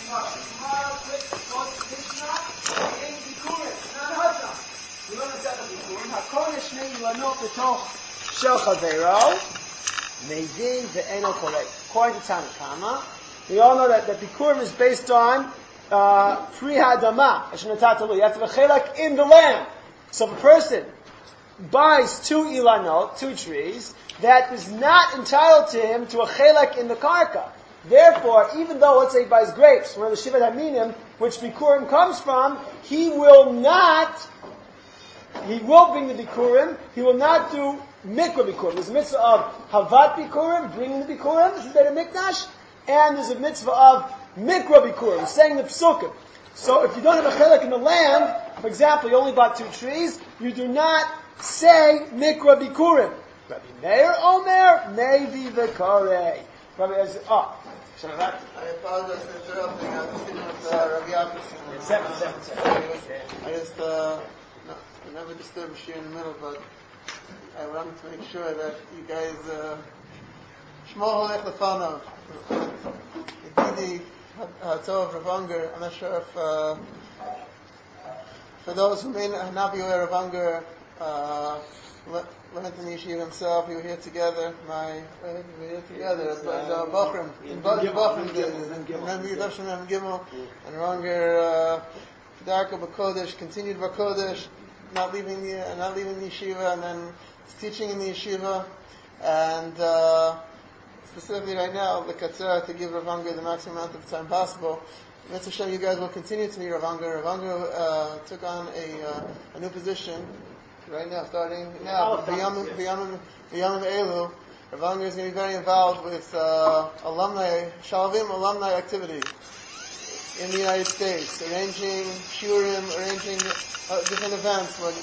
According to Tanakama, we all know that the Bikurim is based on Pri Hadama. You have to have a chelak in the land. So if a person buys 2 ilanot, 2 trees, that is not entitled to him to a chelak in the karka. Therefore, even though, let's say he buys grapes, one of the Shivat Haminim, which Bikurim comes from, he will bring the Bikurim, he will not do Mikra Bikurim. There's a mitzvah of Havat Bikurim, bringing the Bikurim, this is Beit HaMikdash, and there's a mitzvah of Mikra Bikurim, saying the Psukim. So if you don't have a chelak in the land, for example, you only bought 2 trees, you do not say Mikra Bikurim. Rabbi Meir Omer, Mevi V'Karei. Rabbi Ezra, I apologize for interrupting. I was speaking with Rabbi Yaakov. Seven. I never disturb a shir in the middle, but I wanted to make sure that you guys, Shmo Holech Lefanov, Yedidi Hatov Rav Unger. I'm not sure if, for those who may not be aware, Rav Unger, learned in Yeshiva himself. We were here together. We were here together as Bachrim in Bachrim days. Remember Yudavshim Gimel and Ranger Kedarka B'Kodesh, continued B'Kodesh, not leaving the yeshiva, and then teaching in the yeshiva, and specifically right now the Katzera to give Rav Unger the maximum amount of time possible. Mitzvah Shem, you guys will continue to meet Rav Unger. Rav Unger took on a new position. Right now, starting now, B'Yamim Elu, Rav Unger is going to be very involved with Shalvim alumni activity in the United States, arranging shurim, arranging different events. When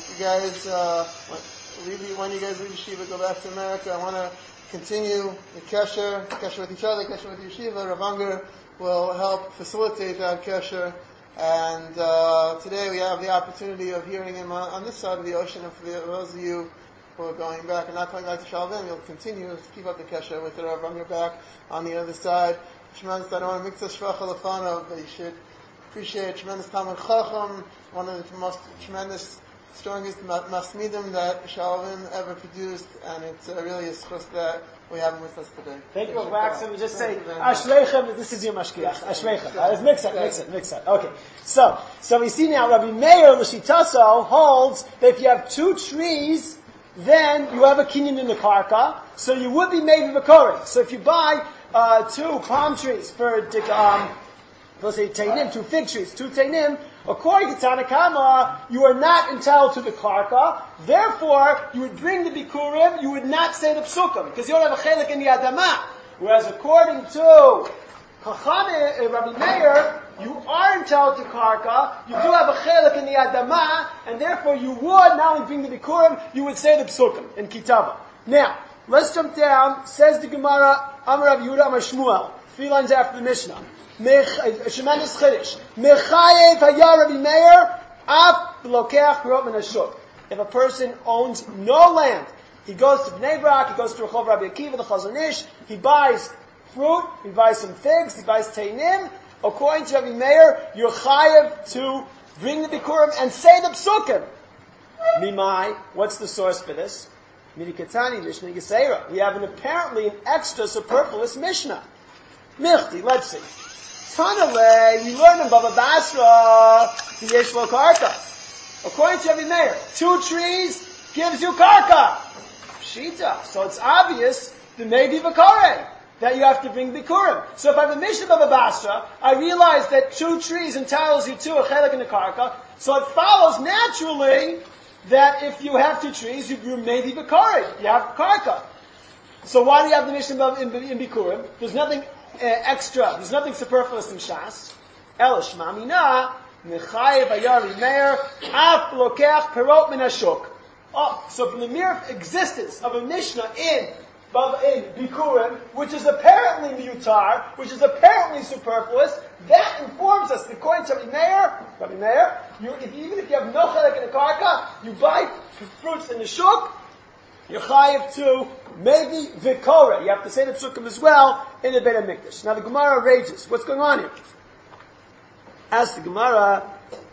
you guys leave yeshiva, go back to America, I want to continue the kesher with each other, kesher with yeshiva. Rav Unger will help facilitate that kesher. And today we have the opportunity of hearing him on this side of the ocean. And for those of you who are going back and not coming back to Shalvim, you'll continue to keep up the kesher with Rav Unger back on the other side. Tremendous, I don't want to mix this shvacha lefanov, but you should appreciate tremendous Talmud Chacham, one of the most tremendous, strongest masmidim that Shalvim ever produced, and it's really a schus that we have him with us today. Thank you, Waxen. We just say, Ashleichem, this is your mashkiach. Ashleichem. Let's mix it. Okay. So we see now, Rabbi Meir, L'shitaso, holds that if you have 2 trees, then you have a kinyan in the karka, so you would be made of a kori. So if you buy 2 palm trees for, let's say, teinim, 2 fig trees, 2 teinim, according to Tanakama, you are not entitled to the karka. Therefore, you would bring the bikurim, you would not say the psukim, because you don't have a chelik in the adama. Whereas according to Chachamim, Rabbi Meir, you are entitled to karka, you do have a chelik in the adama, and therefore you would not only bring the bikurim, you would say the psukim in kitava. Now, let's jump down. Says the Gemara, Amar Rav Yehuda, Amar Shmuel, 3 lines after the Mishnah. Shemenes Chiddush. Mechayev haya Rabbi Meir, af b'lokeach pirot min hashuk. If a person owns no land, he goes to Bnei Brak, he goes to Rehov Rabbi Akiva, the Chazon Ish, he buys fruit, he buys some figs, he buys teinim. According to Rabbi Meir, you're chayev to bring the bikurim and say the psukim. Mimai, what's the source for this? Minikatani, Mishnah Gesera. We have apparently an extra superfluous Mishnah. Michti, let's see. Tanale, we learn in Baba Basra, the Yesh Lo Karka. According to Rabbi Meir, 2 trees gives you Karka. Shita. So it's obvious, the Mevi V'Karei, that you have to bring Bikurim. So if I have a Mishnah Baba Basra, I realize that 2 trees entitles you to a Chelik in the Karka, so it follows naturally that if you have 2 trees, you're Mevi V'Karei. You have Karka. So why do you have the Mishnah in Bikurim? There's nothing extra. There's nothing superfluous in Shas. Elish Mamina, Mechayev Ayari Meir, Af Lokeach Perot Min Hashuk. So from the mere existence of a Mishnah in Bikurim, which is apparently miyutar, which is apparently superfluous, that informs us, according to Rabbi Meir, even if you have no chelek in the karka, you buy fruits in the shuk, you're chayiv to maybe vikora. You have to say the psukim as well in the Beit HaMikdash. Now the Gemara rages. What's going on here? Ask the Gemara,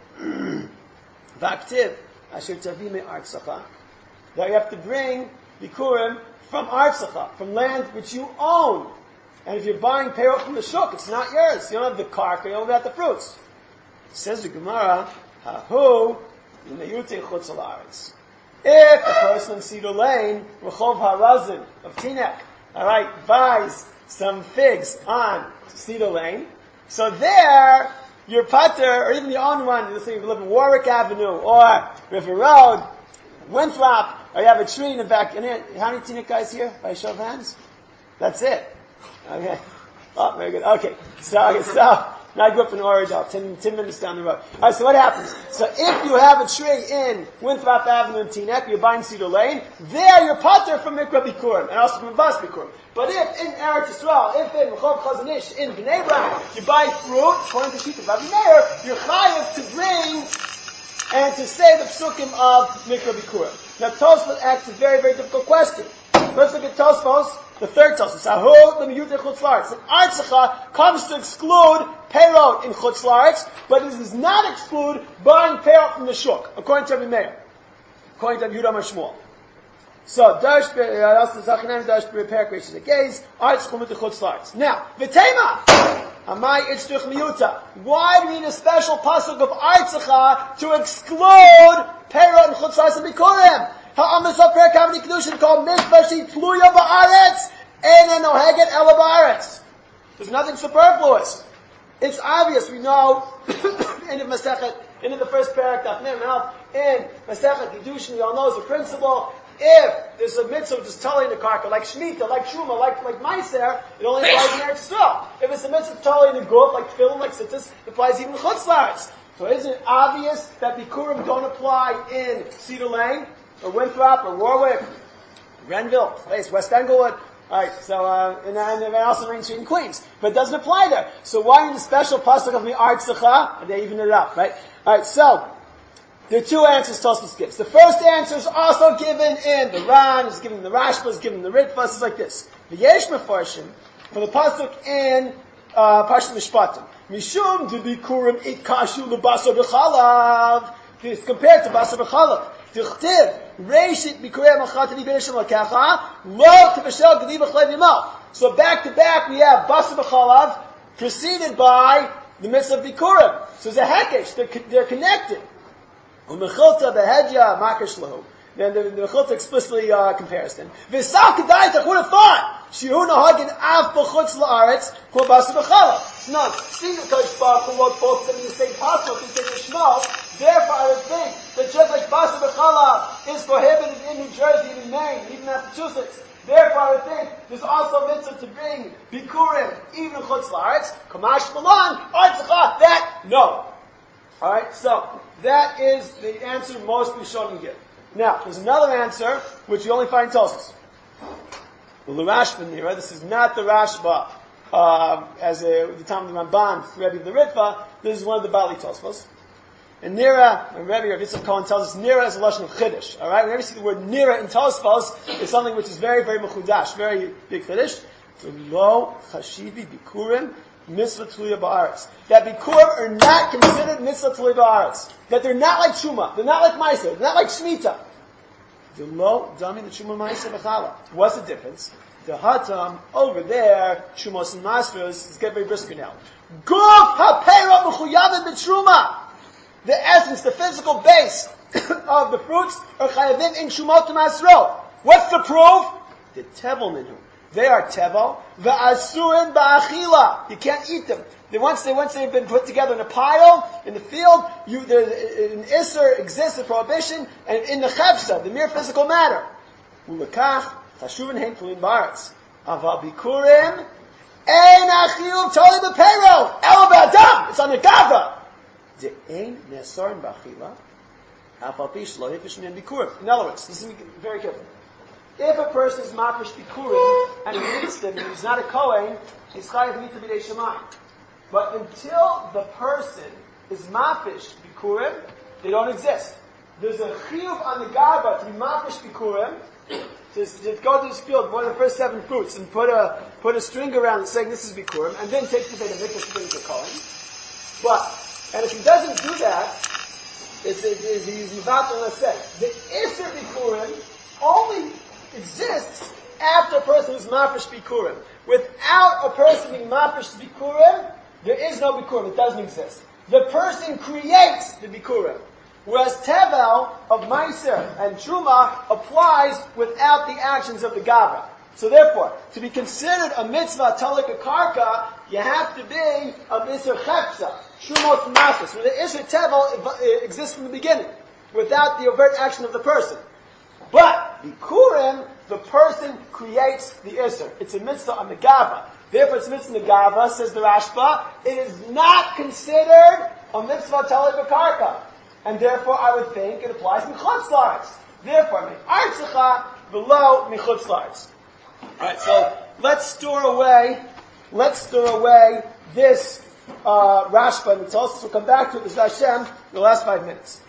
Vaktiv, Asher Tavime Artsacha, that you have to bring Bikurim from Artsacha, from land which you own. And if you're buying Perot from the Shuk, it's not yours. You don't have the karka, you only have the fruits. Says the Gemara, Hahu, Meyute Chutz Haaretz. If a person in Cedar Lane, Rechov Harazin of Teaneck, alright, buys some figs on Cedar Lane, so there, your pater, or even the own one, let's say you live in Warwick Avenue, or River Road, Winthrop, or you have a tree in the back, and how many Teaneck guys here, by a show of hands? That's it. Okay. Oh, very good. Okay. So, now I grew up in Oradell, 10 minutes down the road. Alright, so what happens? So if you have a tree in Winthrop Avenue in Teaneck, you're buying Cedar Lane, there you're pater from Mikra Bikurim, and also from Bas Bikurim. But if in Eretz Yisrael, if in Rechov Chazanish, in Bnei Brak, you buy fruit, according to Shita of Rabbi Meir, you're chayav to bring and to say the psukim of Mikra Bikurim. Now Tosfos asks a very, very difficult question. Let's look at Tosfos, the third Tosfos. Ahu the miyute chutz laaretz. Artzacha comes to exclude perot in chutz laaretz, but it does not exclude buying perot from the shuk, according to Rabbi Meir, according to Yehuda Mashmuel. So Darsh also Zachinam Darsh repair creation the gaze. Artzacha with the chutz laaretz. Now v'tema amai itzduch miyuta. Why do we need a special pasuk of Artzacha to exclude perot in chutz laaretz and bikurim? Ha'amas ha'per kavni kedushin called mitzvah she tluya ba'aretz ena noheget ela ba'aretz. There's nothing superfluous. It's obvious. We know in the Masechet, in the first parak, in Masechet Kedushin, we all know the principle. If there's a mitzvah which is totally in the karka, like Shemitah, like Truma, like Meiser, it only applies in Eretz Yisrael. If it's a mitzvah totally in the group, like Tefillin, like Sittas, it applies even in Chutz Laaretz. So isn't it obvious that Bikurim don't apply in Cedar Lane, or Winthrop, or Warwick, Renville, West Englewood? Alright, so, and also Main Street in Queens. But it doesn't apply there. So why in the special pasuk of the Artzacha? And they even it up, right? Alright, so, there are two answers Tosfos gives. The first answer is also given in the Ran, is given in the Rashba, is given in the Ritva, it's like this. The Yesh Mefarshim, for the pasuk in, Parshat Mishpatim. Mishum de Bikurim itkashu lebasar b'chalav. It's compared to basar b'chalav. Tichtiv, Reishit Bikurei Machat Ani Beisham Lakacha, Lo Tevashel Gedi B'chlei V'mal. So back to back we have Basar B'chalav preceded by the mitzvah of Bikurim. So it's a hekesh, they're connected. U'mechilta Behedya Makash Lahu. Then the Mechilta explicitly compares them. V'sal Kedaytach, would have thought, Shihu Nahagin Av B'chutz La'aretz, K'o Basar B'chalav. No, seeing the Kodesh Baruch Hu wrote both of them in the same pasuk, in the same Shmo, therefore I would think that just like Basar B'chalav is prohibited in New Jersey, in Maine, even Massachusetts, therefore I would think there's also a mitzvah to bring Bikurim, even in Chutz La'aretz, Kamash Malan, Artzacha, that, no. Alright, so, that is the answer most Rishonim give. Now, there's another answer, which you only find in Tosfos. Well, the Rashba Nira, this is not the Rashba, as the time of the Ramban, the Rebbe of the Ritva, this is one of the Bali Tosfos. And Nira, and Rebbe Rav Yitzchak Cohen tells us Nira is a lashon of Chiddush. Alright, whenever you see the word Nira in Tosfos, it's something which is very, very mechudash, very big Chiddush. Lo chashivi bikurim mitzvah tluya ba'aretz. That bikurim are not considered mitzvah tluya ba'aretz. That they're not like Truma, they're not like Meiser, they're not like Shemitah. The lo dami the Truma Meiser b'chala. What's the difference? The hatam over there, Trumos and Masros, it's getting very brisker now. Guf ha'peira m'chuyavet b'truma. The essence, the physical base of the fruits are chayavim in Shumot Masro. What's the proof? The tevel minhu. They are tevel. Va'asurin ba'achila. You can't eat them. Once they've been put together in a pile in the field, an isser exists, a prohibition, and in the chevsa, the mere physical matter. Ulekach chashuvin hein tluin ba'aretz. Aval bikurim ein achil totally b'peiro el b'adam. It's on the gava. In other words, listen very carefully. If a person is mafish bikurim and he eats them and he's not a kohen, he's chayav mita b'dei shemayim. But until the person is mafish bikurim, they don't exist. There's a chiyuv on the gaba to be mafish bikurim, to go to this field, one of the first 7 fruits, and put a string around it saying this is bikurim, and then take the beit mikdash to bring it to kohen. But And if he doesn't do that, he's Mevatel Naseh. The Isser Bikurim only exists after a person is Mafresh Bikurim. Without a person being Mafresh Bikurim, there is no Bikurim. It doesn't exist. The person creates the Bikurim. Whereas Tevel of Meiser and Truma applies without the actions of the Gavra. So therefore, to be considered a mitzvah talik a karka, you have to be a Isser Chepsa, Shumot Mafis, where the Isser Tevel exists from the beginning, without the overt action of the person. But Bikurim, the person creates the Isser. It's a mitzvah on the Gavra. Therefore, it's a mitzvah on the Gavra, says the Rashba. It is not considered a mitzvah talik a karka. And therefore, I would think it applies to Chutz La'aretz. Therefore, Me'artzecha below Mechutz La'aretz. Alright, so let's store away this Rashba and Mitzvos. We'll come back to it, B'ezras Hashem, in the last 5 minutes.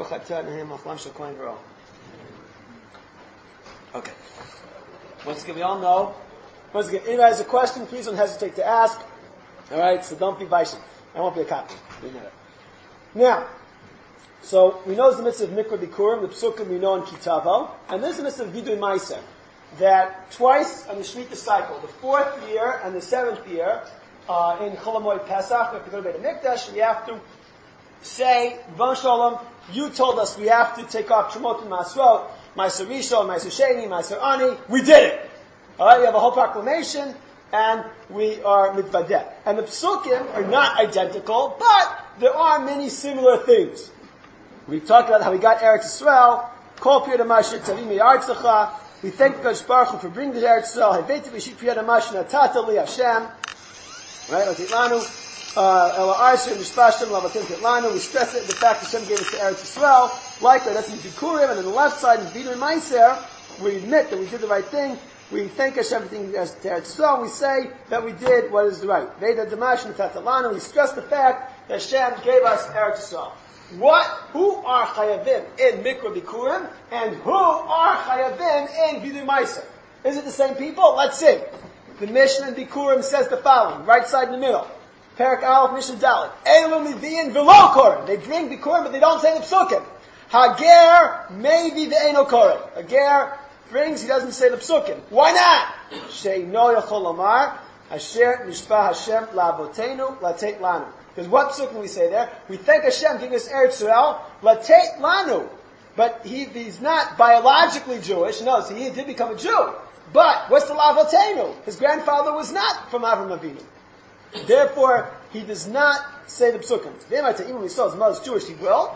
Okay. Once again, we all know. Once again, anybody has a question, please don't hesitate to ask. Alright, so don't be vaishim. I won't be a copy. Now, so we know the mitzvah of Mikra Bikurim, the Psukim we know in Kitavo, and there's the mitzvah of Vidui Meiser, that twice on the Shemitah cycle, the 4th year and the 7th year, in Chol HaMoed Pesach, we have to go to Beit HaMikdash, we have to say, Rebbeinu Shalom, you told us we have to take off Trumot and Masrot, Meiser Rishon, Meiser Sheni, Meiser Ani, we did it! Alright, we have a whole proclamation, and we are mitvadeh. And the Psukim are not identical, but there are many similar things. We talked about how we got Eretz Yisrael, Kol Piyad HaMashir Tzavim Me'artzecha. We thank God Baruch Hu for bringing the Eretz Yisrael. Heveiti B'shit Piyad HaMashir Natata Li Hashem. Right? Otitlanu. Ela Arshim Mishpashtem Lavatim Titlanu. We stress it, the fact that Hashem gave us the Eretz Yisrael. Likewise, that's in Bikurim, and on the left side in Vidui Meiser, we admit that we did the right thing. We thank Hashem for bringing us to Eretz Yisrael. We say that we did what is right. Veda Damashim Tatalanu. We stress the fact that Hashem gave us Eretz Yisrael. Who are chayavim in Mikra Bikurim, and who are chayavim in Vidui Meiser? Is it the same people? Let's see. The Mishnah in Bikurim says the following, right side in the middle. Perak Aleph, Mishnah Dalet. Elu Miviyin V'lo Korim. They bring Bikurim, but they don't say the Psukim. Hager maybe the Eino Korim. Hager brings, he doesn't say the Psukim. Why not? She'ino Yachol Lomar, Asher Mishpah Hashem La'avotenu Latet Lanu. Because what psukim we say there? We thank Hashem giving us Eretz Yisrael, Latet Lanu. But he's not biologically Jewish. No, so he did become a Jew. But what's the Lavotenu? His grandfather was not from Avram Avinu. Therefore, he does not say the psukim. Even when he saw his mother's Jewish, he will.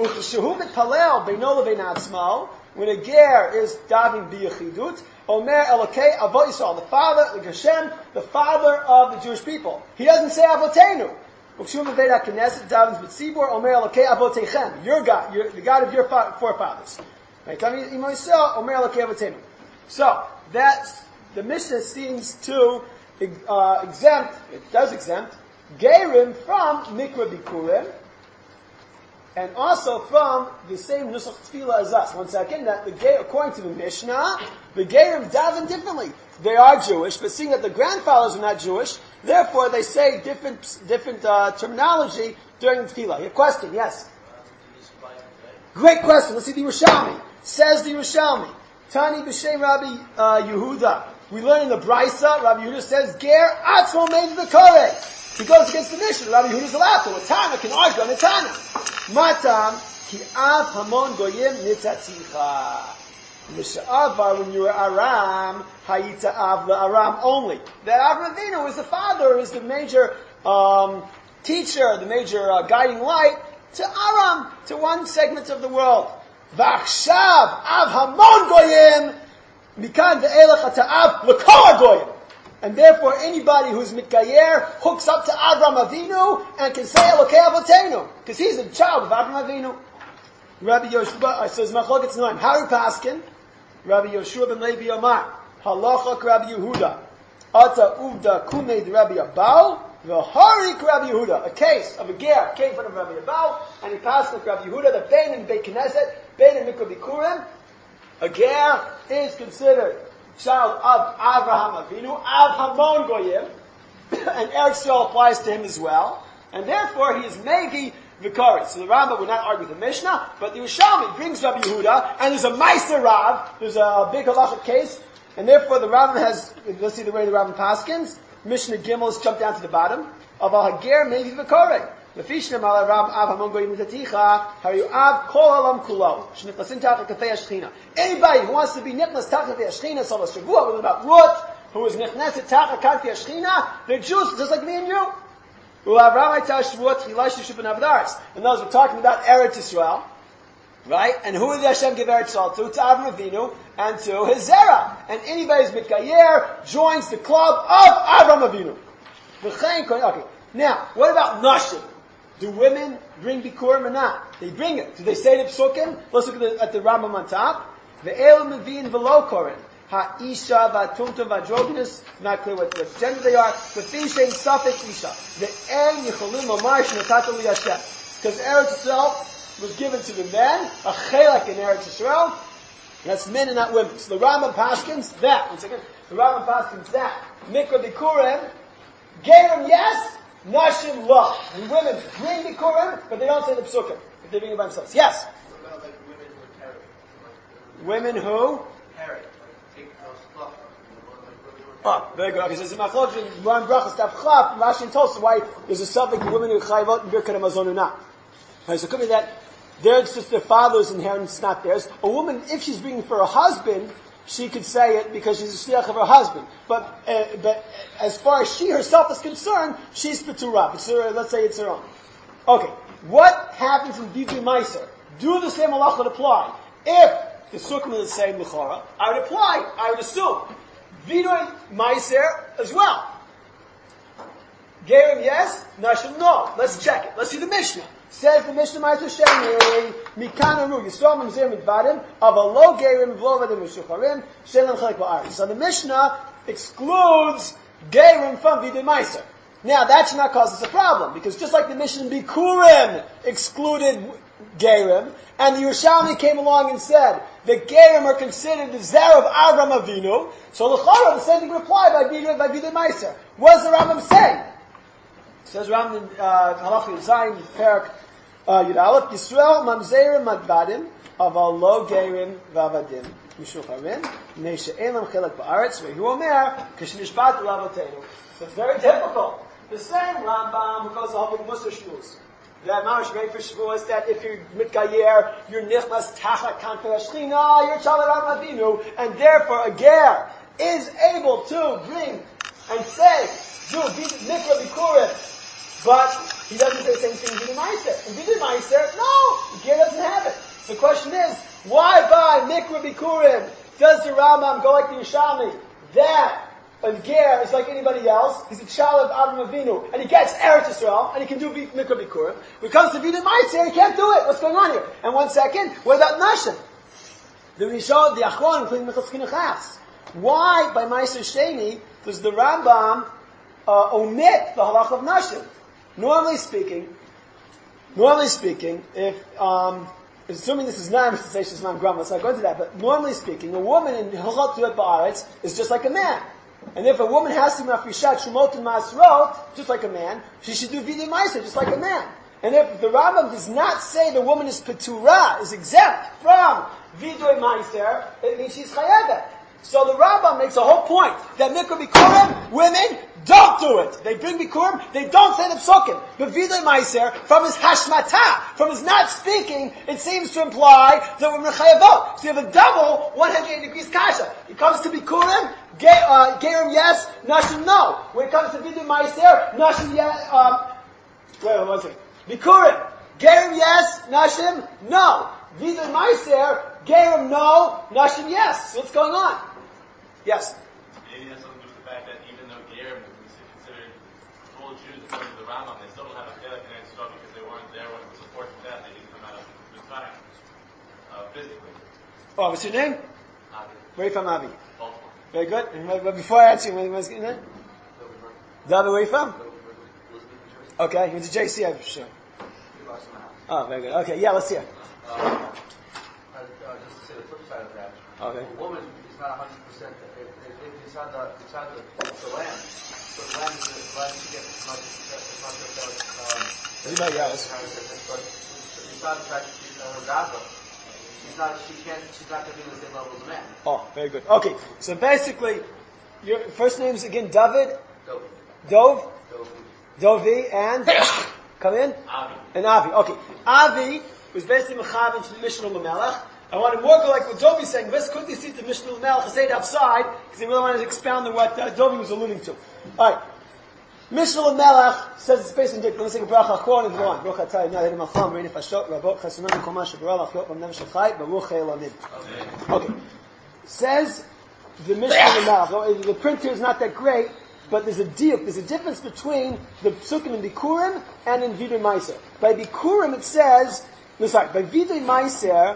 When a ger is daving biyachidut, Omer Elokei Avot Yisrael, the father, like Hashem, the father of the Jewish people. He doesn't say Avotenu. Your God, the God of your forefathers. So, that's, the Mishnah seems to exempt, it does exempt, Gerim from Mikra Bikurim, and also from the same Nusach Tefillah as us. Once again, that according to the Mishnah, the Gerim daven differently. They are Jewish, but seeing that the grandfathers are not Jewish, therefore they say different terminology during the Tefillah. Your question, yes? Great question. Let's see the Yerushalmi. Says the Yerushalmi, Tani b'shem Rabbi Yehuda. We learn in the Brisa, Rabbi Yehuda says, Ger atzmo made the Koreh. He goes against the Mishnah. Rabbi Yehuda is allowed to. A Tana can argue on a Tana. Matam ki av hamon goyim nitzatzicha. Misha'avar, when you were Aram, hayita av Aram only. That Avram Avinu is the father, is the major teacher, the major guiding light to Aram, to one segment of the world. V'achshav av hamon goyim mikan ve'elach ta'av l'kol goyim. And therefore, anybody who's mitgayer hooks up to Avram Avinu and can say Elokei Avotenu, because he's a child of Avram Avinu. Rabbi Yoshua says, Machlokes Noam, Hari Paskin, Rabbi Yoshua ben Levi Omar, Halachak Rabbi Yehuda, Ata Uvda Kumed Rabbi Abau, V'harik Rabbi Yehuda. A case of a ger came in front of Rabbi Abau, and he passed with Rabbi Yehuda, the Bein in Beit Knesset, Bein in Mikra Bikurim. A ger is considered child of Avraham Avinu, Av Hamon Goyim, and Eretz Yisrael applies to him as well. and therefore he is Megi Vikaris. So the Rambam would not argue with the Mishnah, but the Yerushalmi brings Rabbi Yehuda, and there's a Meiser Rav, there's a big halachic case, and therefore the Rambam has, let's see the way the Rambam paskins, Mishnah Gimel is jumped down to the bottom, of a Hager Megi Vikaris. Lefishnem ala Ram Av Hamon Goyim Taticha, Haru Av Kol Alam Kulo, Shnichasin Tachat Kafei Ashchina. Anybody who wants to be Nichnas Tachat Kafei Ashchina, so Shavua, we're about Ruth, who is Nichnas Tachat Kafei Ashchina, they're Jews just like me and you. And those we're talking about Eretz Yisrael, right? And who did Hashem give Eretz Yisrael to? To Avram Avinu and to his Zerah. And anybody who's Mitgayer joins the club of Avram Avinu. Okay. Now, what about Nashim? Do women bring Bikurim or not? They bring it. Do they say the Psukim? Let's look at the Rambam on top. Ve'el Mevin V'lo Korin. Ha-isha v'atumtum v'androgynous, not clear what gender they are, but fishem suffix isha. Ve'en yicholim omar shenatata li Hashem. Because Eretz Yisrael was given to the men, a chelak in Eretz Yisrael, that's men and not women. So the Rambam paskins that. Once again, the Rambam paskins that. Mikra Bikurim, Gerim yes, Nashim lo. And women bring Bikurim, but they don't say the Psukim, if they bring it by themselves. Yes? What about like women who carry? Women who? Carry. Oh, very good. Okay, so it's a machlok in Ran Brachas Tav Chaf, Rashi and Tosfos why there's a suffix women who chayvot and Birkat Hamazon or not. Right, so it could be that it's just their father's inheritance, it's not theirs. A woman, if she's bringing for her husband, she could say it because she's a shliach of her husband. But as far as she herself is concerned, she's Peturah. Let's say it's her own. Okay, what happens in Divrei Meiser? Do the same halacha apply? If the Sukkim is the same L'chora, I would apply, I would assume. Vidui Meiser as well. Gerim yes, Nashim no. Let's check it. Let's see the Mishnah. Says the Mishnah Meiser Sheni, Mikan Aru, Yisrael Mamzer Midvadim, Avalo Gerim V'lo Vadim Mishucharim, Shelem Chalek Ba'aretz. So the Mishnah excludes Gerim from Vidui Meiser. Now that should not cause us a problem, because just like the Mishnah Bikurim excluded Gerim, and the Yerushalmi came along and said that Gerim are considered the Zerah of Avram Avinu, so l'chara the same thing would apply by Vidui Meiser. What does the Rambam say? It says Rambam in Halacha Zayin Perak Yud Aleph, Yisrael Mamzerim Madvadim Aval Lo Gerim Vavadim Mishucharim Mnei She'elam Chelek Ba'aretz Ve'hu Omer K'Shnishbat L'Avotenu. So it's very difficult. The same Rambam who goes the whole big Mussar Shmuz. That Mamash made for Shavuos that if you're Mitgayer, you're Nichlas Tachat Kanfei Ashchina, you're Chalad Avram Avinu, and therefore a Ger is able to bring and say, do Mikra Bikurim, but he doesn't say the same thing in Vidui Meiser. In Vidui Meiser, no, the Ger doesn't have it. So the question is, why by Mikra Bikurim does the Rambam go like the Yerushalmi? That a Ger is like anybody else. He's a child of Avram Avinu, and he gets Eretz Yisrael, and he can do Mikra Bikurim. When it comes to Vidui Meiser, he can't do it. What's going on here? And 1 second, what about Nashim? The Rishon, the Achron, including Michal Skinachas. Why, by Meiser Sheni, does the Rambam omit the halach of Nashim? Normally speaking, if assuming this is not Mr. Shishman Gram, let's not go into that, but normally speaking, a woman in Hilchot Tuat Ba'aretz is just like a man. And if a woman has to mafrishat shumot and masrot, just like a man, she should do Vidui Meiser, just like a man. And if the Rambam does not say the woman is Peturah, is exempt from Vidui Meiser, it means she's Chayevet. So the Rambam makes a whole point that Mikra Bikurim, women don't do it. They bring Bikurim, they don't say the Psukim. But Vidui Meiser, from his hashmata, from his not speaking, it seems to imply that we're Mechayavot. So you have a double 180 degrees kasha. It comes to Bikurim, Gerim yes, Nashim no. When it comes to Vidui Meiser, Nashim yes, wait, 1 second. Bikurim, Gerim yes, Nashim no. Vidui Meiser, Gerim no, Nashim yes. So what's going on? Yes? Maybe it has something to do with the fact that even though Gerim is considered full Jews according to the Rambam, they still don't have a Chelek in Eretz Yisrael because they weren't there when it was supported to death. They didn't come out of Mitzrayim physically. Oh, what's your name? Avi. Where are you from, Avi? Baltimore. Very good. And before I answer you, when was getting that? David, where are you from? Okay, you went to JC, I'm sure. Oh, very good. Okay, yeah, let's hear. Just to say the flip side of that. Okay. A woman is not 100%. If it's on the land, so the land is to get as much Anybody else? But besides the fact that she's her Gaza, she's not going to be on the same level as a man. Oh, very good. Okay, so basically, your first name's again David, Dov. Dovi, and come in? Avi. And Avi. Okay. Avi was basically Mechavan to the Mishnah Lamelech. I want to more go like what Dovi's saying. Let's quickly see the Mishnah Lamelech. I say it outside because they really wanted to expound on what Dovi was alluding to. Alright. Mishnah Lamelech says it's based on Dick. Let me say a bracha achron and go on. Baruch atah Adonai Elohim Malcham Reini Fashot Rabot Chasanon Kol Ma Shebarah Lachiyot B'Mnem Shechai Baruch Elamid. Okay. Says the Mishnah Lamelech. The print here is not that great, but there's a difference between the psukim in Bikurim and in Vidui Meiser. By Bikurim it says, by Vidui Meiser,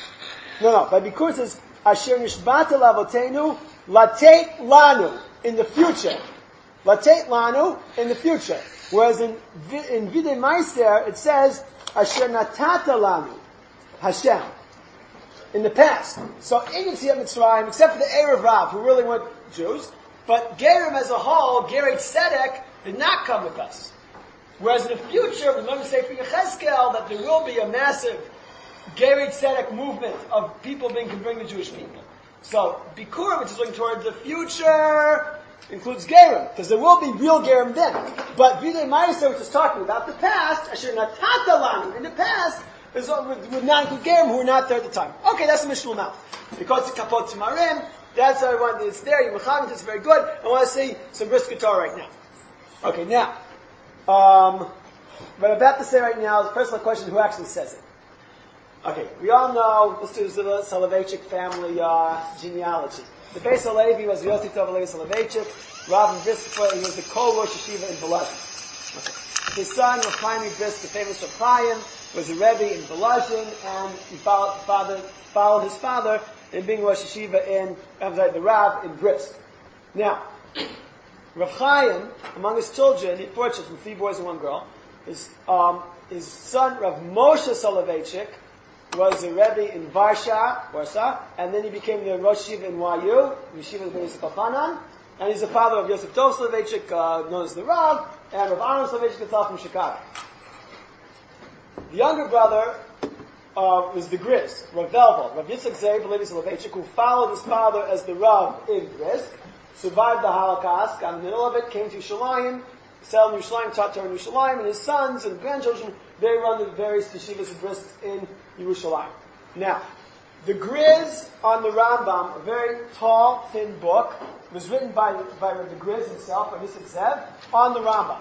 by Bikurim it says, Asher Nishbata Lavotenu Latet Lanu, in the future. Latet Lanu, in the future. Whereas in Vidui Meiser it says, Asher Natata Lanu, Hashem, in the past. So in Yetziat Mitzrayim, except for the Erev Rav, who really weren't Jews, but Gerim as a whole, Gerei Tzedek, did not come with us. Whereas in the future, we learn to say for Yechezkel that there will be a massive Gerei Tzedek movement of people being converted to Jewish people. So Bikurim, which is looking towards the future, includes Gerim, because there will be real Gerim then. But Vidui Meiser, which is talking about the past, Asher Natata Lanu, in the past, would not include Gerim who were not there at the time. Okay, that's the Mishnah now. Because it's Kapot Tamarim, that's how I want it. It's there. You Muhammad is very good. I want to see some brisket Torah right now. Okay, now, what I'm about to say right now is a personal question: who actually says it? Okay, we all know this is the Soloveitchik family genealogy. The Beis Halevi was Yossi Tov Levi Soloveitchik. Rav Brisker, he was the co-Rosh Yeshiva in Volozhin. Okay. His son, Rav Chaim Brisker, the famous Rav Chaim, was a Rebbe in Volozhin, and he followed his father in being Rosh Yeshiva the Rav in Brisk. Now, Rav Chaim, among his children, he had 4 children, 3 boys and 1 girl. His son, Rav Moshe Soloveitchik, was a Rebbe in Warsaw, and then he became the Rosh Yeshiva in YU, Yeshiva of Yosef Kapanan, and he's the father of Yosef Tov Soloveitchik, known as the Rav, and Rav Aaron Soloveitchik himself from Chicago. The younger brother was the Gris, Rav Velvel, Rav Yitzchak Zev Levi Soloveitchik, who followed his father as the Rav in Brisk, survived the Holocaust, got in the middle of it, came to Yerushalayim, settled in Yerushalayim, taught Torah in Yerushalayim, and his sons and grandchildren, they run the various yeshivas and Brisk in Yerushalayim. Now, the Griz on the Rambam, a very tall, thin book, was written by the Griz himself, by Yitzchak Zev, on the Rambam.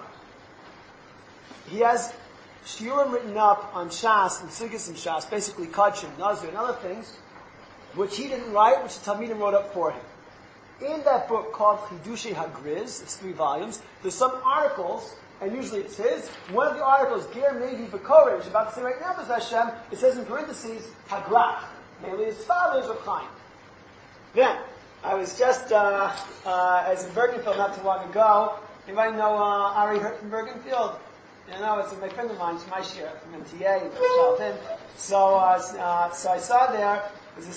He has shiurim written up on Shas and Sigis and Shas, basically Kachim, Nazir, and other things, which he didn't write, which the Talmidim wrote up for him. In that book called Chidushei HaGriz, it's 3 volumes, there's some articles, and usually it's his. One of the articles, Ger Mevi V'Koreh, which I'm about to say right now, B'ez Hashem, it says in parentheses, Hagrach. Namely, his father is Rav Chaim. Then, I was just, as in Bergenfield not too long ago. Anybody know Ari Hurt from Bergenfield? You know, it's my friend of mine, my share from MTA, Shalvin. So I saw there's a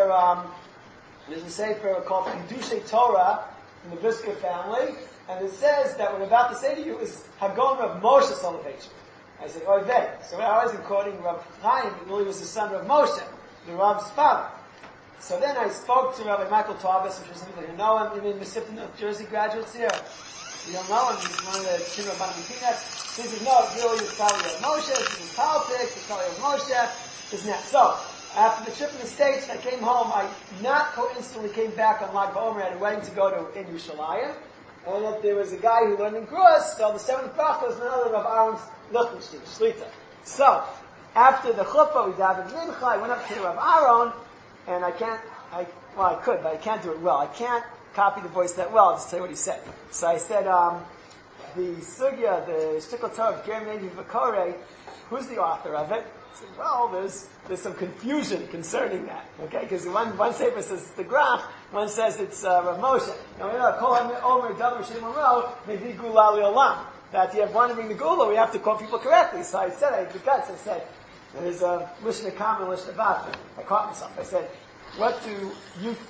sefer called Chidushei Torah from the Brisker family, and it says that what I'm about to say to you is Hagon Rav Moshe Soloveitchik. I said, oy vey. So I wasn't quoting Rav Chaim, it really was the son of Moshe, the Rav's father. So then I spoke to Rabbi Michael Taubes, which was somebody who know him, in the Mississippi, New Jersey graduates here. You don't know him, he's one of the Shinra Banamitinas. He said, no, it really is probably Rav Moshe, this is politics, it's probably Rav Moshe, isn't that? So, after the trip in the States, I came home, I not coincidentally came back on Lag BaOmer, I had a wedding to go to in Yerushalayim, and that there was a guy who learned in Gruas, so the 7th bracha was none other than Rav Aaron's Lichtenstein, Shlita. So, after the chuppah, we davened mincha, I went up to Rav Aaron, and I could, but I can't do it well. I can't copy the voice that well, I'll just tell you what he said. So I said, the sugya, the shtickle Torah of Ger Mevi V'Koreh, who's the author of it? I said, well, there's some confusion concerning that, okay? Because one sefer says it's the Grach, one says it's Rav Moshe. Now we know, Kol Omer Davar Shem Aro Mevi Gula Le'olam. That you have one to bring the Gula, we have to quote people correctly. So I said, I had the guts, I said, there's a Lishna Kam and Lishna Vat. I caught myself. I said,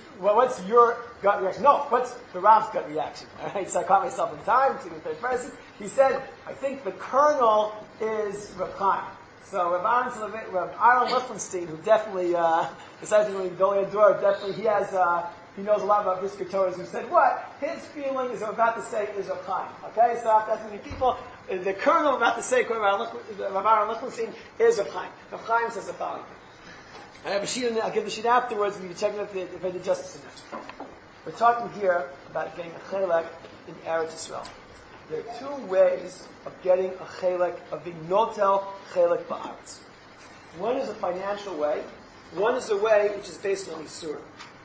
what's your gut reaction? No, what's the Rav's gut reaction? Alright, so I caught myself in time, to the third person. He said, I think the kernel is Rav Chaim. So Rav Aaron Lichtenstein, who definitely, besides being Dolei Ador, definitely he knows a lot about Brisker Torahs, who said what? His feeling is about to say is Rav Chaim. Okay, so after asking many people, the kernel about to say, Rav Aaron Lichtenstein, is Rav Chaim. Rav Chaim says the following. I have a sheet, I'll give the sheet afterwards, and you can check it if I did justice in it. We're talking here about getting a chelek in Eretz Yisrael. There are two ways of getting a chelek, of being notel chelek ba'aretz. One is a financial way. One is a way which is based on Yisur.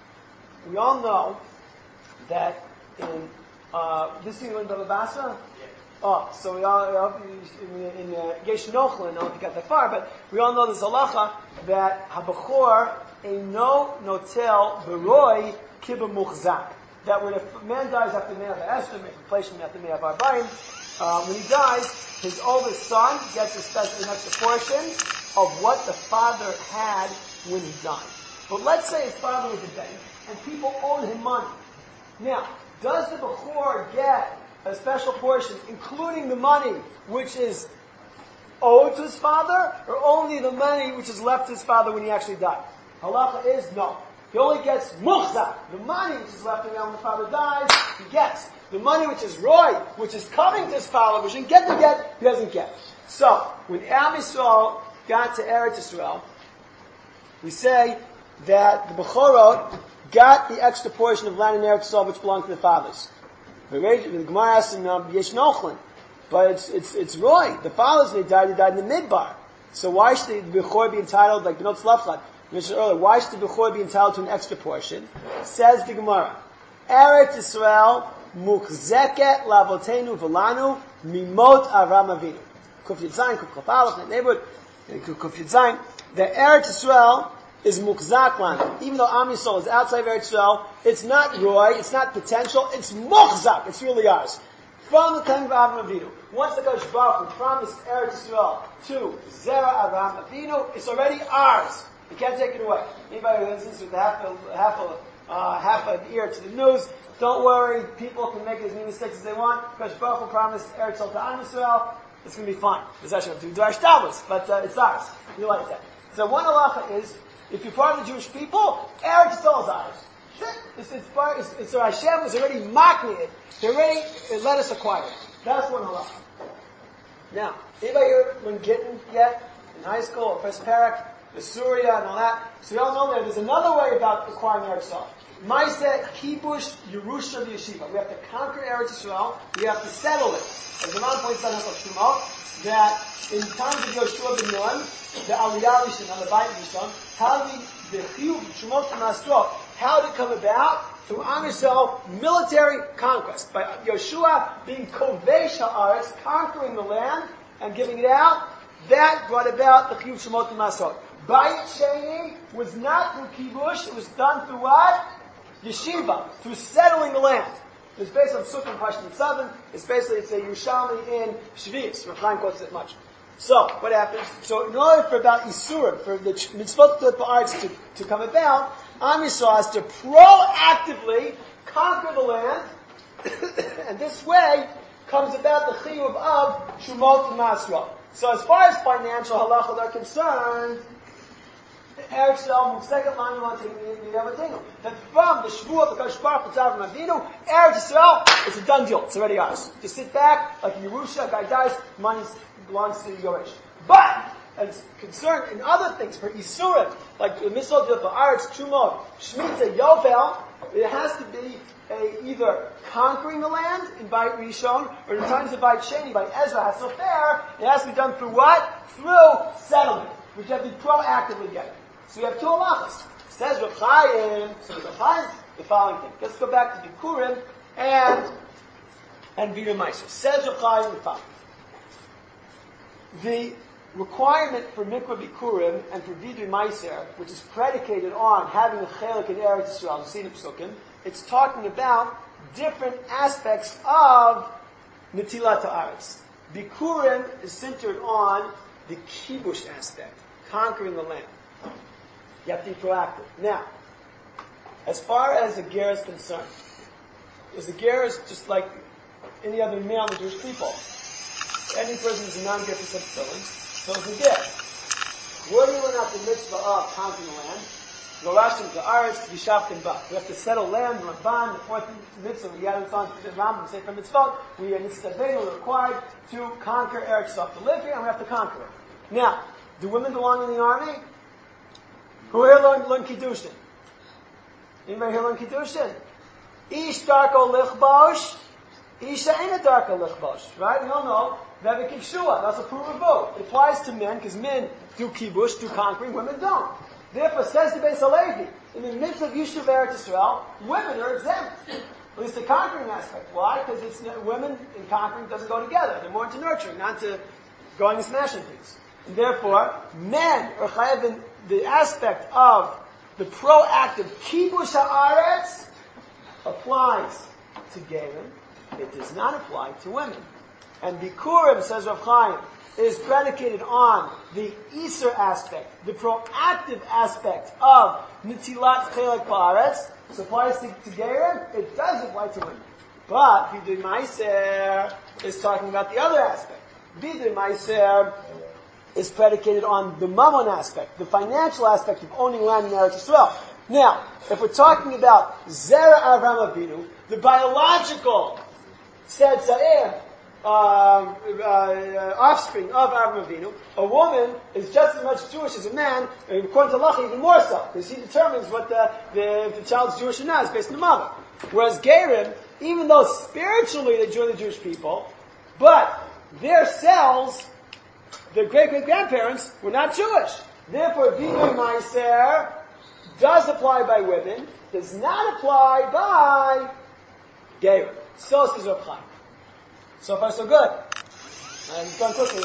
We all know that in this year in Baba Basra. Oh, so we all in Yesh Nochlin. I don't know if you got that far, but we all know this halacha that habachor eino notel beroi kibbur muchzak. That when a man dies after Me'av Esther, make replacement after Me'av Arbaim, when he dies, his oldest son gets especially an extra portion of what the father had when he died. But let's say his father was a bank, and people owed him money. Now, does the Bechor get a special portion, including the money which is owed to his father, or only the money which is left to his father when he actually died? Halacha is no. He only gets muchzak, the money which is left around when the father dies, he gets. The money which is roy, which is coming to his father, which he didn't get, he doesn't get. So, when Am Yisrael got to Eretz Yisrael, we say that the Bechorot got the extra portion of land in Eretz Yisrael which belonged to the fathers. The Gemara asks in Yesh Nochlin, but it's roy. The fathers, when he died in the Midbar. So why should the Bechor be entitled, like Benot Tzlafchad, mentioned earlier, why should the Bechor be entitled to an extra portion? Says the Gemara, Eretz Yisrael muchzeket lavotenu v'lanu mimot Avram Avinu. Kuf Yitzayin, Kuf Kaf Aleph, in the neighborhood, Kuf Yitzayin. The Eretz Yisrael is muchzak lanu. Even though Am Yisrael is outside of Eretz Yisrael, it's not roy, it's not potential, it's muchzak, it's really ours. From the time of Avram Avinu, once the Kodesh Baruch Hu promised Eretz Yisrael to Zera Avram Avinu, it's already ours. You can't take it away. Anybody who listens with half an ear to the news, don't worry. People can make as many mistakes as they want. Because Baruch Hu promised Eretz Yisrael to Am Yisrael, it's going to be fine. There's actually to do our Shabbos, but it's ours. We like that. So one halacha is, if you're part of the Jewish people, Eretz Yisrael is ours. It's Hashem was already mocking it. They already let us acquire it. That's one halacha. Now, anybody here when Gittin yet in high school or first parak? The Surya and all that. So we all know there's another way about acquiring Eretz Yisrael. Maaseh Kibush Yerusha Yeshiva. We have to conquer Eretz Yisrael. We have to settle it. As the man points out in Shmuel, that in times of Yoshua ben Nun, the Aliyah Rishon, on the Bayit Rishon, how the Chiyuv Shemot Masrot, how did it come about? Through Am Yisrael military conquest. By Yoshua being Kovesh Haaretz, conquering the land and giving it out, that brought about the Chiyuv Shemot Masrot. Bayit Sheni was not through kibush, it was done through what? Yeshiva, through settling the land. It's based on Sukkot Pashtin 7, it's a Yerushalmi in Shvius. Rav Chaim quotes it much. So, what happens? So, in order for about Yisurim, for the mitzvot ba'aretz to come about, Am Yisrael has to proactively conquer the land, and this way comes about the chiyuv of Shumot Masra. So, as far as financial halachas are concerned, Eretz Yisrael second line want to take that from the Shavuot of the Kodesh Baruch Hu to Avram Avinu, Eretz Yisrael is a done deal. It's already ours. Just sit back like Yerusha, guy dies, money belongs to Yoresh. But as concerned in other things for Isurim, like the Mitzvot of Ba'aretz, Trumot, Shemitah, Yovel, it has to be either conquering the land in Bayit Rishon, or in the times of Bayit Sheni, by Ezra HaSofer, it has to be done through what? Through settlement, which you have to proactively get it. So we have two halachas. Says Rav Chaim, the following thing. Let's go back to Bikurim and Vidui Meiser. Says Rav Chaim the following. The requirement for Mikra Bikurim and for Vidui Meiser, which is predicated on having a chelik in Eretz Yisrael, you see the Psukim, it's talking about different aspects of Netilat Haaretz. Bikurim is centered on the kibush aspect, conquering the land. You have to be proactive. Now, as far as the ger is concerned, is the ger is just like any other male in the Jewish people. Any person who's a non-gift for such fills the gift. Where do we learn out the mitzvah of conquering the land? Lorashim to Aretz, Yishaftim Ba. We have to settle land, Rabban, the fourth mitzvah, we added on to the Rambam, Sefer Mitzvot, we are required to conquer Eretz Yisrael, to live here, and we have to conquer it. Now, do women belong in the army? Who here learn Kiddushin? Anybody here learn Kiddushin? Ish darko lichbosh, Isha ain't a darko lichbosh, right? We all know, Vevik Kishua, that's a proof of both. It applies to men, because men do kibush, do conquering, women don't. Therefore, says the Beis Halevi, in the midst of Yishuv Eretz Yisrael, women are exempt. At least the conquering aspect. Why? Because women in conquering doesn't go together. They're more into nurturing, not to going and smashing things. And therefore, men are chayav in the aspect of the proactive kibush haaretz applies to Gerim. It does not apply to women. And Bikurim, says Rav Chaim, is predicated on the Iser aspect, the proactive aspect of Nitilat Chelek Ba'aretz. So it applies to Gerim, it does apply to women. But Vidui Meiser is talking about the other aspect. Vidui Meiser is predicated on the Mammon aspect, the financial aspect of owning land in Eretz Yisrael. Now, if we're talking about Zera Avraham Avinu, the biological Tzedzaim, offspring of Avraham Avinu, a woman is just as much Jewish as a man, and according to Lacha, even more so, because he determines what the child's Jewish or not is based on the mother. Whereas Gerim, even though spiritually they join the Jewish people, but their cells, their great-great-grandparents, were not Jewish. Therefore, Vidui Meiser does apply by women, does not apply by Gerim. So says Rav Chaim. So far, so good. And done quickly.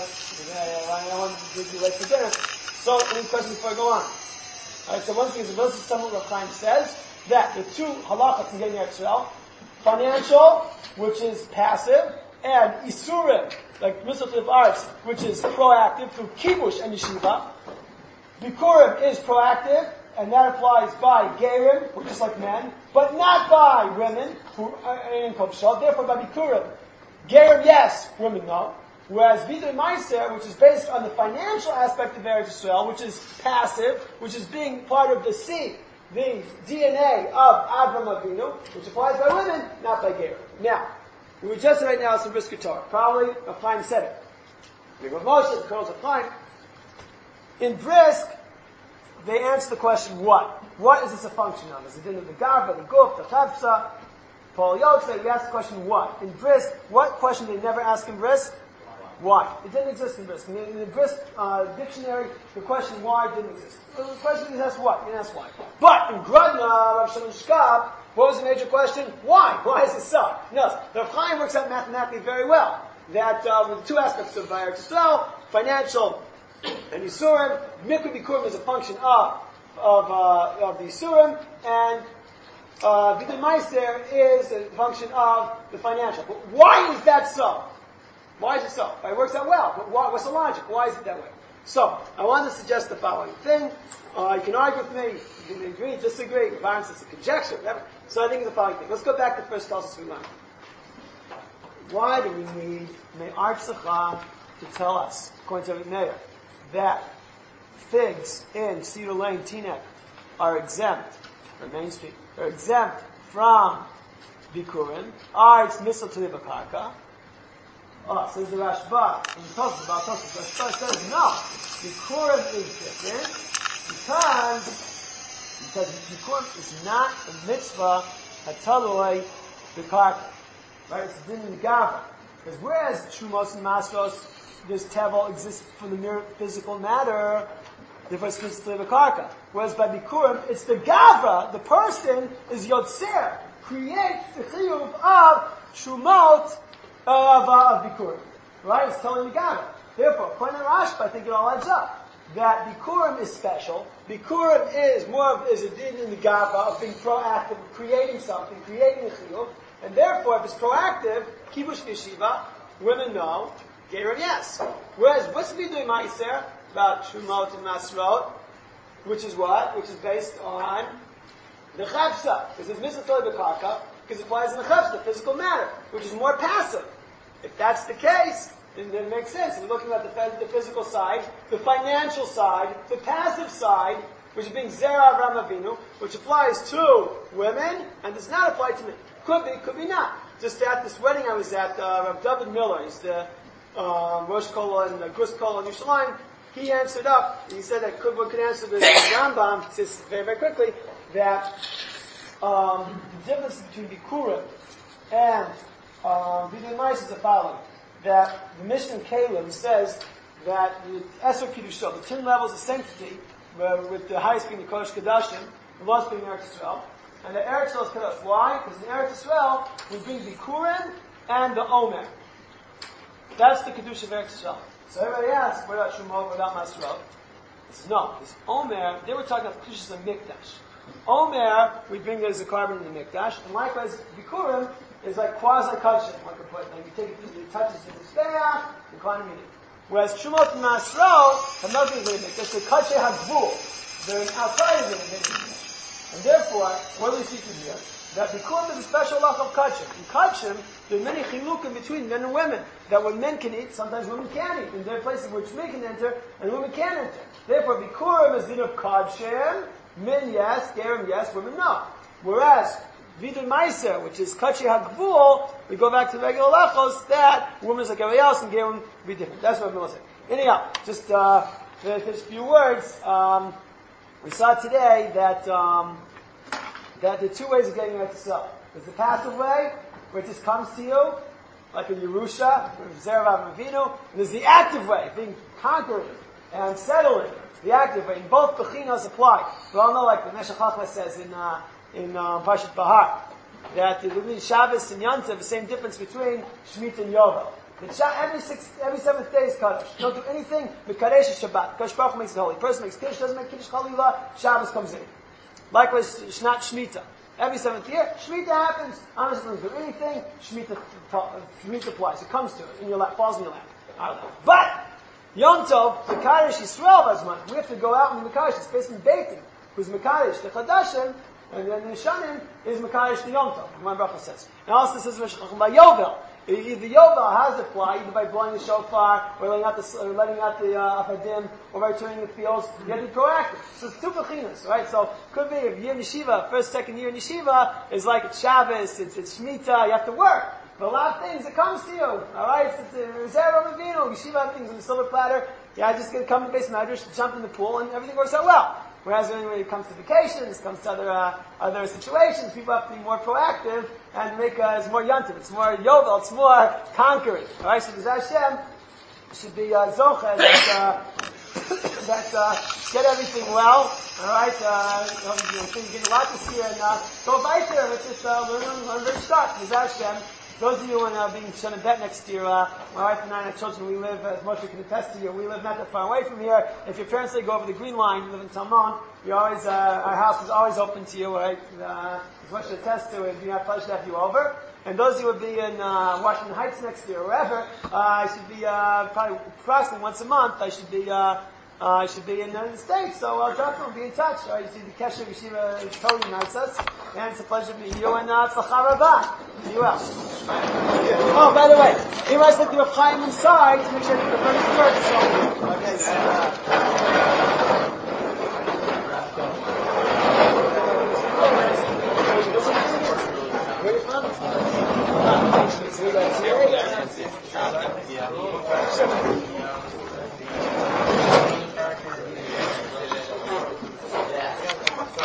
I don't want to be late for dinner. So, any questions before I go on? Alright, so one thing is, this is something Rav Chaim says, that the two halachas in getting Eretz Yisrael, financial, which is passive, and isurim, like Misal Tiv Arts, which is proactive through kibush and yeshiva. Bikurim is proactive, and that applies by Gerim, which is like men, but not by women, who are in Kopshal. Therefore, by Bikurim, Gerim, yes, women no. Whereas Vidui Meiser, which is based on the financial aspect of Eretz Yisrael, which is passive, which is being part of the seed, the DNA of Avraham Avinu, which applies by women, not by Gerim. Now, we were just right now some Brisker Torah. Probably Rav Chaim said it. We go Moshe, the calls Rav Chaim. In Brisk, they answer the question, what? What is this a function of? Is it in the Garba, the Guf, the Chavsa? Paul Yotze, we ask the question, what? In Brisk, what question did they never ask in Brisk? Why? It didn't exist in Brisk. In the Brisk dictionary, the question why didn't exist. The question is asked what? You didn't ask why. But in Grodna, Rav Shimon Shkab, what was the major question? Why? Why is it so? No, the Rav Chaim works out mathematically very well. That with the two aspects of Eretz Yisrael, financial and Yisurim, Mikra Bikurim is a function of the Yisurim, and Vidui Meiser is a function of the financial. But why is that so? Why is it so? It works out well, but what's the logic? Why is it that way? So, I want to suggest the following thing. You can argue with me, you can agree, disagree, violence is a conjecture, whatever. So I think it's the following thing. Let's go back to the first Talsus we learned. Why do we need Me'ar Tzachah to tell us, according to Rabbi Meir, that figs in Cedar Lane, Teaneck, are exempt from Main Street? They're exempt from Bikurim. It's Misal to the Bakarka. Says the Rashba, when he talks about Tosfos, Rashba says, no, Bikurim is different because Bikurim is not a mitzvah hataloi Bakarka. Right? It's a din in the Gava. Because whereas Trumos and Masros, this Tevel exists from the mere physical matter, therefore it's Mitzvah Bakarka. Whereas by Bikurim, it's the Gava, the person is Yotzer, creates the Chiyuv of Trumot of Bikurim. Right? It's telling the Gava. Therefore, according to Rashba, I think it all adds up. That Bikurim is special. Bikurim is a din in the Gava of being proactive, of creating something, creating a Chiyuv. And therefore, if it's proactive, Kibush Yeshiva, women know, Gerim yes. Whereas, what's Vidui Meiser about Trumot and Masrot, which is what? Which is based on the Chavsa. Because it's Mitzvah B'Karka, because it applies in the Chavsa, the physical matter, which is more passive. If that's the case, then it makes sense. We're looking at the physical side, the financial side, the passive side, which is being Zera Avraham Avinu, which applies to women and does not apply to men. Could be not. Just at this wedding I was at, Rav David Miller, he's the Rosh Kola and Gus Kola in Yerushalayim. He answered up. He said that one could answer the Rambam. He says very, very quickly that the difference between Bikurim and Vidui Mais is the following: that the Mishnah in Kalim says that the Esor Kiddusha, the 10 levels of sanctity, with the highest being the Kodesh Kodashim, the lowest being Eretz Yisrael, and the Eretz Yisrael is Kadosh. Why? Because in Eretz Yisrael we bring Bikurim and the Omer. That's the Kedusha of Eretz Yisrael. So everybody asks, what about Shumot, what about Masrot? No, this Omer, they were talking about Kedushas of Mikdash. Omer, we bring it as a carbon in the Mikdash, and likewise, Bikurim is like quasi-kachim, one could put. Like you take it touches in the Mizbeach, you can't eat it. Whereas Shumot and Masrot have nothing to do with the Mikdash, they're Kachei HaGvul. They're outside of the Mikdash. And therefore, what do we see from here? That Bikurim is a special lach of Kachim. In Kachim, there are many chilukim between men and women. That when men can eat, sometimes women can't eat. And there are places which men can enter, and women can't enter. Therefore, Bikurim is din of Kachim. Men yes, Gerim yes, women no. Whereas, Vidui Meiser, which is Kachei HaGvul, we go back to the regular lachos, that women's like everybody else, and Gerim be different. That's what I'm going to say. Anyhow, just a few words. We saw today that there are two ways of getting Eretz Yisrael. There's the passive way, where it just comes to you, like in Yerusha, Zera Avraham Avinu, and there's the active way, being conquering and settling. The active way, and both Bechinos apply. We all know, like the Meshech Chochmah says in Parshat Bahar, that between Shabbos and Yom Tov, the same difference between Shemitah and Yovel. Every seventh day is Kaddish. Don't do anything, Mekadesh is Shabbat. Kadosh Baruch Hu makes it holy. Person makes Kiddush, doesn't make Kiddush Chalila, Shabbos comes in. Likewise, Shnat Shemitah. Every seventh year, Shemitah happens. Honestly, don't do anything, Shemitah applies. It comes to it, in your lap, falls in your lap. But, Yom Tov, Mekadesh Yisrael Bazman. We have to go out and Mekadesh. It's based in Beitim, who's Mekadesh the Chadashim, and then the Nishanim is Mekadesh the Yom Tov. My Bracha says. And also, this is by Yovel. Either Yovel has to fly, either by blowing the shofar, or letting out the afadim, or by turning the fields. You have to be proactive. So it's two bechinas, right? So could be if you're in yeshiva, first, second year in yeshiva, is like it's Shabbos, it's Shemitah, you have to work. But a lot of things, it comes to you. Alright? It's Zera Avinu, yeshiva things on the silver platter. Yeah, I just get to come to the base medrash, jump in the pool, and everything works out well. Whereas when it comes to vacations, comes to other situations, people have to be more proactive and make it's more yantiv, it's more yovel, it's more conquering. Alright, so B'ezras Hashem should be zocha that get everything well. Alright, you get a lot this year and go fight there. Let's just learn very start. B'ezras Hashem. Those of you who are being shown a bet next year, my wife and I and our children, we live, as Moshe can attest to you, we live not that far away from here. If your parents say go over the Green Line, you live in Talmon, we always, our house is always open to you, right? As Moshe attests to it, it'd be our pleasure to have you over. And those of you who will be in Washington Heights next year, or wherever, I should be probably approximately once a month. I should be in the States, so I'll drop them, be in touch. Right? You see, the Kesher Yeshiva totally unites us, and it's a pleasure to meet you, and Tzlachah Rabbah. Be well. Oh, by the way, he writes that you have Chaim inside to make sure that the furnace works, so, okay,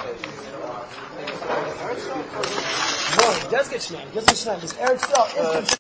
no, he does get Shnai. He doesn't Shnai. His Eretz Yisrael is